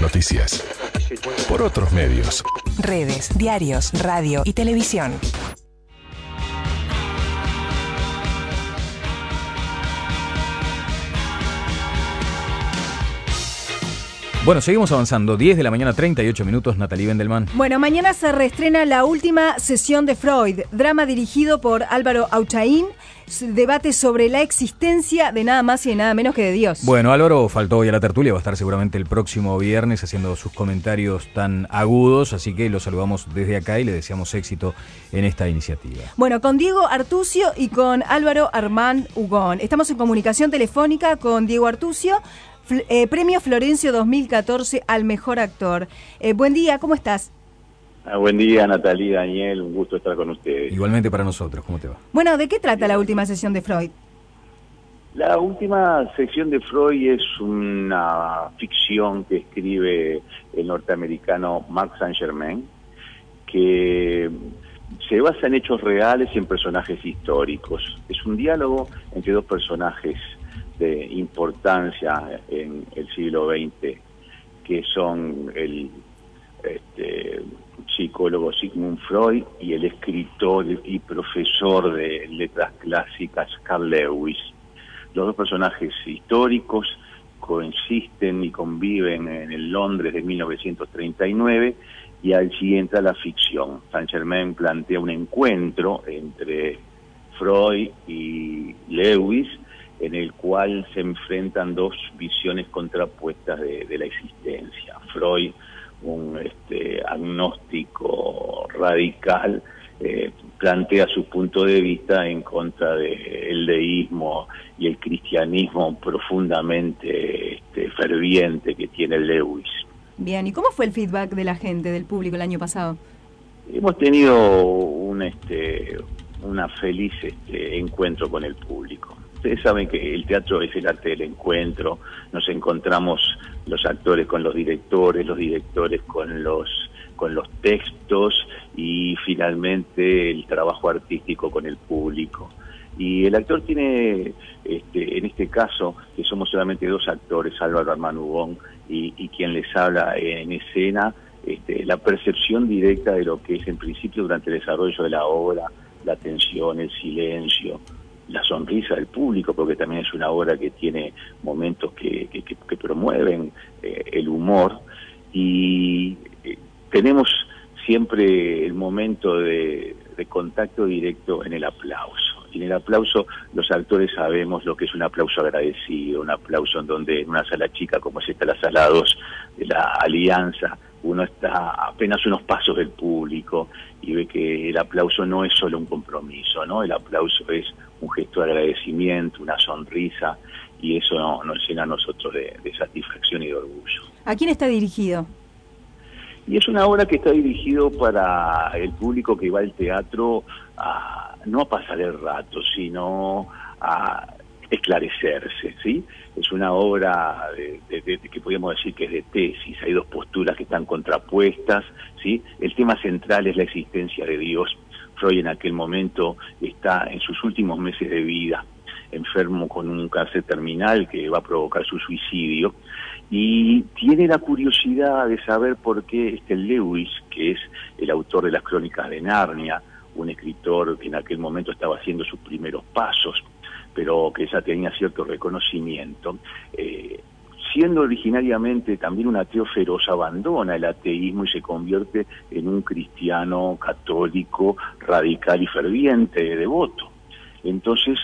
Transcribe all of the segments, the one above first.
noticias por otros medios. Redes, diarios, radio y televisión. Bueno, seguimos avanzando. 10 de la mañana, 38 minutos, Natalie Vendelman. Bueno, mañana se reestrena la última sesión de Freud, drama dirigido por Álvaro Auchaín, debate sobre la existencia de nada más y de nada menos que de Dios. Bueno, Álvaro faltó hoy a la tertulia, va a estar seguramente el próximo viernes haciendo sus comentarios tan agudos, así que lo saludamos desde acá y le deseamos éxito en esta iniciativa. Bueno, con Diego Artucio y con Álvaro Armand Ugón. Estamos en comunicación telefónica con Diego Artucio, Premio Florencio 2014 al Mejor Actor. Buen día, ¿cómo estás? Buen día, Natalie, Daniel, un gusto estar con ustedes. Igualmente para nosotros, ¿cómo te va? Bueno, ¿de qué trata la última sesión de Freud? La última sección de Freud es una ficción que escribe el norteamericano Mark Saint-Germain, que se basa en hechos reales y en personajes históricos. Es un diálogo entre dos personajes de importancia en el siglo XX, que son el psicólogo Sigmund Freud y el escritor y profesor de letras clásicas Carl Lewis. Los dos personajes históricos coexisten y conviven en el Londres de 1939 y allí entra la ficción. Saint-Germain plantea un encuentro entre Freud y Lewis, en el cual se enfrentan dos visiones contrapuestas de la existencia. Freud, un agnóstico radical, plantea su punto de vista en contra del deísmo y el cristianismo profundamente ferviente que tiene Lewis. Bien, ¿y cómo fue el feedback de la gente, del público el año pasado? Hemos tenido una feliz encuentro con el público. Ustedes saben que el teatro es el arte del encuentro, nos encontramos los actores con los directores con los textos y finalmente el trabajo artístico con el público. Y el actor tiene, en este caso, que somos solamente dos actores, Álvaro Armand Ugón y quien les habla en escena, la percepción directa de lo que es en principio durante el desarrollo de la obra, la tensión, el silencio, la sonrisa del público, porque también es una obra que tiene momentos que promueven el humor, y tenemos siempre el momento de contacto directo en el aplauso. Y en el aplauso los actores sabemos lo que es un aplauso agradecido, un aplauso en donde en una sala chica como es esta, la sala 2 de la Alianza, uno está apenas unos pasos del público y ve que el aplauso no es solo un compromiso, ¿no? El aplauso es un gesto de agradecimiento, una sonrisa, y eso nos llena a nosotros de satisfacción y de orgullo. ¿A quién está dirigido? Y es una obra que está dirigido para el público que va al teatro no a pasar el rato, sino a esclarecerse, ¿sí? Es una obra que podríamos decir que es de tesis, hay dos posturas que están contrapuestas, ¿sí? El tema central es la existencia de Dios. Freud en aquel momento está en sus últimos meses de vida, enfermo con un cáncer terminal que va a provocar su suicidio, y tiene la curiosidad de saber por qué Lewis, que es el autor de las Crónicas de Narnia, un escritor que en aquel momento estaba haciendo sus primeros pasos, pero que ya tenía cierto reconocimiento, siendo originariamente también un ateo feroz, abandona el ateísmo y se convierte en un cristiano católico radical y ferviente, devoto. Entonces,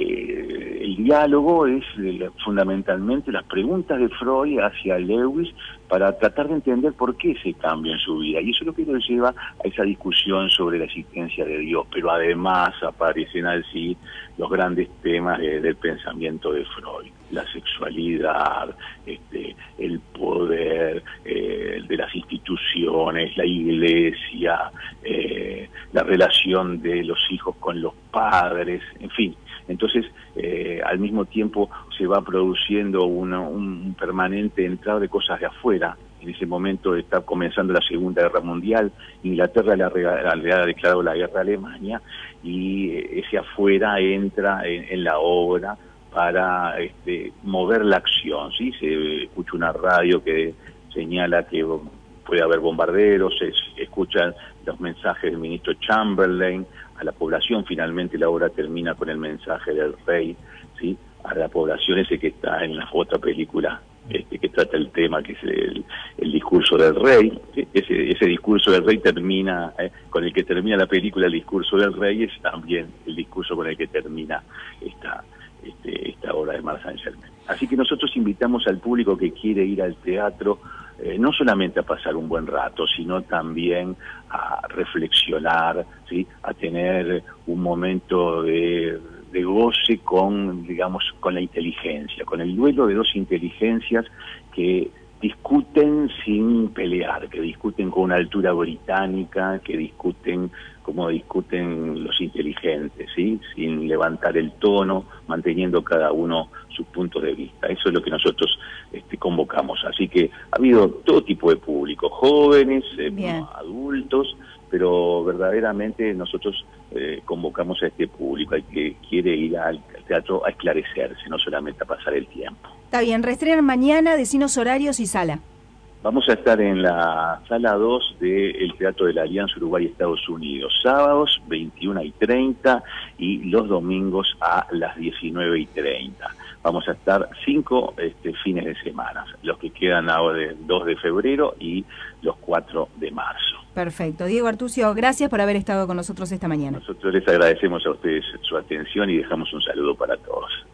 el diálogo es fundamentalmente las preguntas de Freud hacia Lewis para tratar de entender por qué ese cambio en su vida. Y eso es lo que nos lleva a esa discusión sobre la existencia de Dios. Pero además aparecen así los grandes temas del pensamiento de Freud. La sexualidad, el poder de las instituciones, la iglesia, la relación de los hijos con los padres, en fin. Entonces, al mismo tiempo se va produciendo un permanente entrada de cosas de afuera. En ese momento está comenzando la Segunda Guerra Mundial, Inglaterra le ha declarado la guerra a Alemania, y ese afuera entra en la obra para mover la acción, ¿sí? Se escucha una radio que señala que puede haber bombarderos, se escuchan los mensajes del ministro Chamberlain a la población. Finalmente la obra termina con el mensaje del rey, ¿sí?, a la población, ese que está en la otra película que trata el tema, que es el discurso del rey. ¿Sí? Ese discurso del rey termina, con el que termina la película, el discurso del rey es también el discurso con el que termina esta obra de Marc Saint-Germain. Así que nosotros invitamos al público que quiere ir al teatro, no solamente a pasar un buen rato, sino también a reflexionar, ¿sí?, a tener un momento de goce con, digamos, con la inteligencia, con el duelo de dos inteligencias que discuten sin pelear, que discuten con una altura británica, que discuten como discuten los inteligentes, ¿sí?, sin levantar el tono, manteniendo cada uno sus puntos de vista. Eso es lo que nosotros convocamos. Así que ha habido todo tipo de público, jóvenes, adultos, pero verdaderamente nosotros convocamos a este público, al que quiere ir al teatro a esclarecerse, no solamente a pasar el tiempo. Está bien, reestrenan mañana, decinos horarios y sala. Vamos a estar en la sala 2 del Teatro de la Alianza Uruguay-Estados Unidos, sábados 21:30 y los domingos a las 19:30. Vamos a estar 5 fines de semana, los que quedan ahora del 2 de febrero y los 4 de marzo. Perfecto. Diego Artucio, gracias por haber estado con nosotros esta mañana. Nosotros les agradecemos a ustedes su atención y dejamos un saludo para todos.